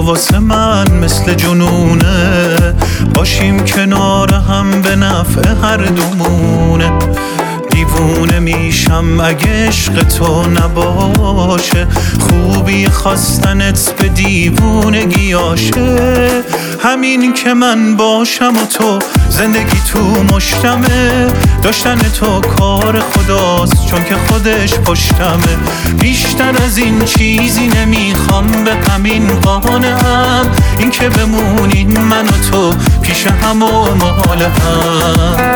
واسه من مثل جنونه، باشیم کنار هم به نفع هر دومونه. دیوونه میشم اگه عشق تو نباشه، خوبی خواستنت به دیوونگیاشه. همین که من باشم و تو زندگی تو مشتمه، داشتن تو کار خداست چون که خودش پشتمه. بیشتر از این چیزی نمیخوام، به همین قانعم، این که بمونیم من و تو پیش هم و مال هم.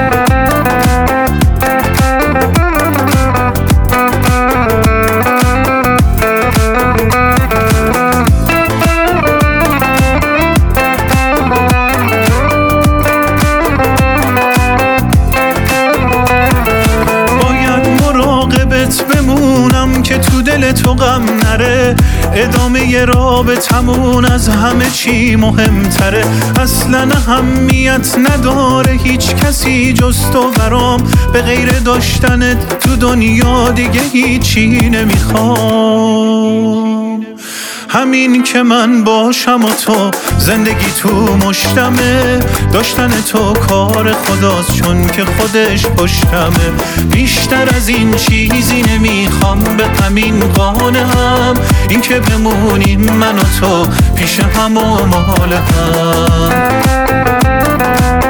بمونم که تو دل تو غم نره، ادامه رابطمون از همه چی مهمتره. اصلا اهمیت نداره هیچ کسی جز تو برام، به غیر داشتنت تو دنیا دیگه هیچی نمیخوام. همین که من باشم و تو زندگی تو مشتمه، داشتن تو کار خداست چون که خودش پشتمه. بیشتر از این چیزی نمیخوام، به همین قانعم، این که بمونیم من و تو پیش هم و مال هم.